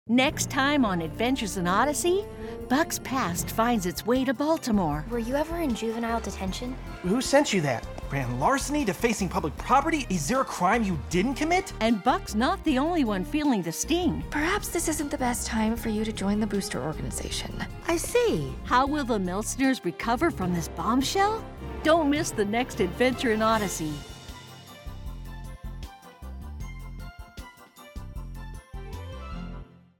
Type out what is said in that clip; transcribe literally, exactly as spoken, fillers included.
Next time on Adventures in Odyssey, Buck's past finds its way to Baltimore. Were you ever in juvenile detention? Who sent you that? Grand larceny, defacing public property? Is there a crime you didn't commit? And Buck's not the only one feeling the sting. Perhaps this isn't the best time for you to join the booster organization. I see. How will the Milsners recover from this bombshell? Don't miss the next adventure in Odyssey.